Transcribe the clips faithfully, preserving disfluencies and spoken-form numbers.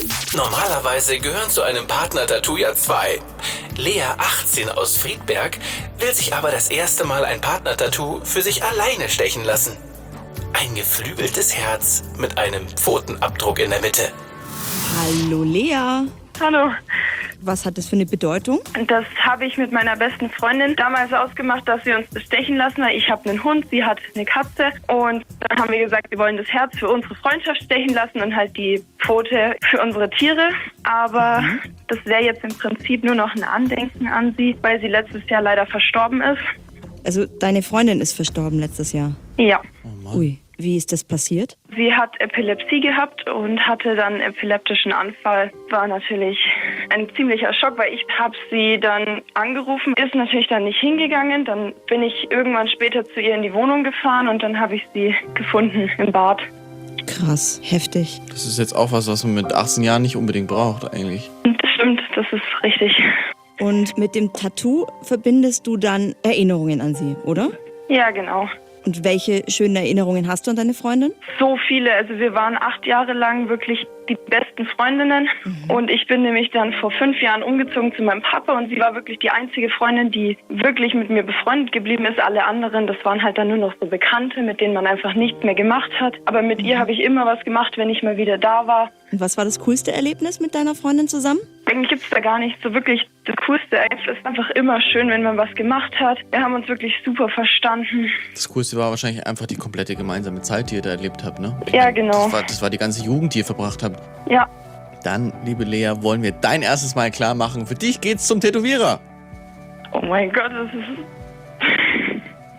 Normalerweise gehören zu einem Partner-Tattoo ja zwei. Lea, achtzehn, aus Friedberg, will sich aber das erste Mal ein Partner-Tattoo für sich alleine stechen lassen. Ein geflügeltes Herz mit einem Pfotenabdruck in der Mitte. Hallo Lea. Hallo. Was hat das für eine Bedeutung? Das habe ich mit meiner besten Freundin damals ausgemacht, dass wir uns das stechen lassen. Weil ich habe einen Hund, sie hat eine Katze. Und dann haben wir gesagt, wir wollen das Herz für unsere Freundschaft stechen lassen und halt die Pfote für unsere Tiere. Aber mhm. das wäre jetzt im Prinzip nur noch ein Andenken an sie, weil sie letztes Jahr leider verstorben ist. Also deine Freundin ist verstorben letztes Jahr? Ja. Oh Ui, wie ist das passiert? Sie hat Epilepsie gehabt und hatte dann einen epileptischen Anfall. War natürlich ein ziemlicher Schock, weil ich habe sie dann angerufen, ist natürlich dann nicht hingegangen. Dann bin ich irgendwann später zu ihr in die Wohnung gefahren und dann habe ich sie gefunden im Bad. Krass, heftig. Das ist jetzt auch was, was man mit achtzehn Jahren nicht unbedingt braucht eigentlich. Das stimmt, das ist richtig. Und mit dem Tattoo verbindest du dann Erinnerungen an sie, oder? Ja, genau. Und welche schönen Erinnerungen hast du an deine Freundin? So viele. Also wir waren acht Jahre lang wirklich die besten Freundinnen. Mhm. Und ich bin nämlich dann vor fünf Jahren umgezogen zu meinem Papa. Und sie war wirklich die einzige Freundin, die wirklich mit mir befreundet geblieben ist. Alle anderen, das waren halt dann nur noch so Bekannte, mit denen man einfach nichts mehr gemacht hat. Aber mit mhm. ihr habe ich immer was gemacht, wenn ich mal wieder da war. Und was war das coolste Erlebnis mit deiner Freundin zusammen? Eigentlich gibt es da gar nicht so wirklich das Coolste. Es ist einfach immer schön, wenn man was gemacht hat. Wir haben uns wirklich super verstanden. Das Coolste war wahrscheinlich einfach die komplette gemeinsame Zeit, die ihr da erlebt habt, ne? Ja, genau. Das war, das war die ganze Jugend, die ihr verbracht habt. Ja. Dann, liebe Lea, wollen wir dein erstes Mal klar machen. Für dich geht's zum Tätowierer. Oh mein Gott, das ist...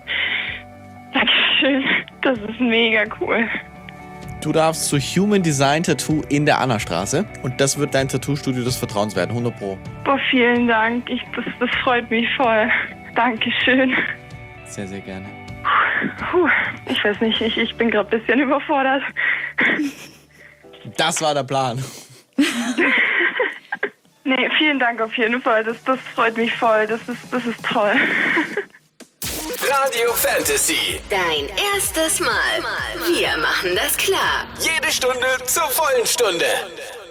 Dankeschön. Das ist mega cool. Du darfst zu Human Design Tattoo in der Annastraße. Und das wird dein Tattoo-Studio des Vertrauens werden, hundert Pro. Boah, vielen Dank. Ich, das, das freut mich voll. Dankeschön. Sehr, sehr gerne. Puh, ich weiß nicht, ich, ich bin gerade ein bisschen überfordert. Das war der Plan. Nee, vielen Dank auf jeden Fall. Das, das freut mich voll. Das ist, das ist toll. Radio Fantasy. Dein erstes Mal. Wir machen das klar. Jede Stunde zur vollen Stunde.